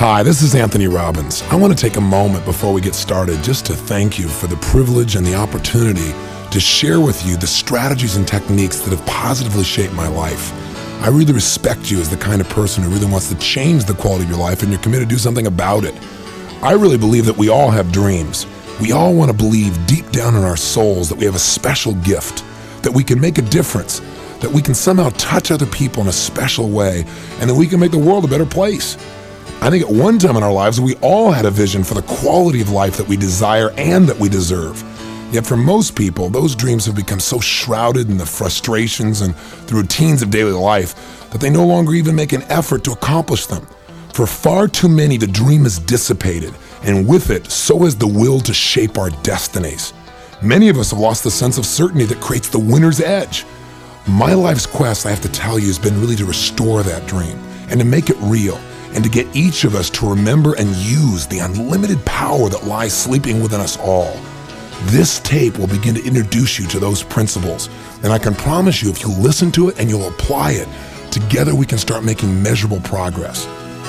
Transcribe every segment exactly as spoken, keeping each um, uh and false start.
Hi, this is Anthony Robbins. I want to take a moment before we get started just to thank you for the privilege and the opportunity to share with you the strategies and techniques that have positively shaped my life. I really respect you as the kind of person who really wants to change the quality of your life, and you're committed to do something about it. I really believe that we all have dreams. We all want to believe deep down in our souls that we have a special gift, that we can make a difference, that we can somehow touch other people in a special way, and that we can make the world a better place. I think at one time in our lives, we all had a vision for the quality of life that we desire and that we deserve. Yet for most people, those dreams have become so shrouded in the frustrations and the routines of daily life that they no longer even make an effort to accomplish them. For far too many, the dream is dissipated, and with it, so has the will to shape our destinies. Many of us have lost the sense of certainty that creates the winner's edge. My life's quest, I have to tell you, has been really to restore that dream and to make it real, and to get each of us to remember and use the unlimited power that lies sleeping within us all. This tape will begin to introduce you to those principles, and I can promise you, if you listen to it and you'll apply it, together we can start making measurable progress.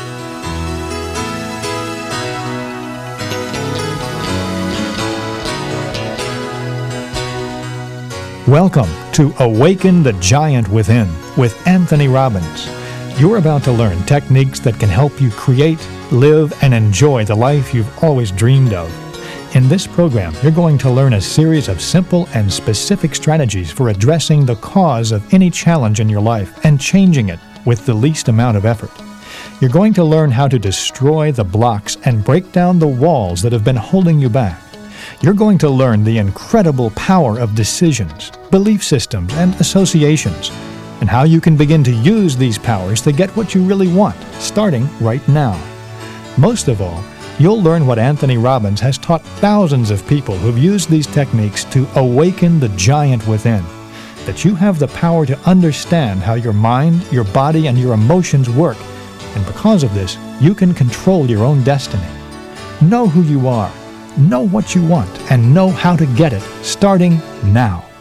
Welcome to Awaken the Giant Within with Anthony Robbins. You're about to learn techniques that can help you create, live, and enjoy the life you've always dreamed of. In this program, you're going to learn a series of simple and specific strategies for addressing the cause of any challenge in your life and changing it with the least amount of effort. You're going to learn how to destroy the blocks and break down the walls that have been holding you back. You're going to learn the incredible power of decisions, belief systems, and associations, and how you can begin to use these powers to get what you really want, starting right now. Most of all, you'll learn what Anthony Robbins has taught thousands of people who've used these techniques to awaken the giant within, that you have the power to understand how your mind, your body, and your emotions work, and because of this, you can control your own destiny. Know who you are, know what you want, and know how to get it, starting now.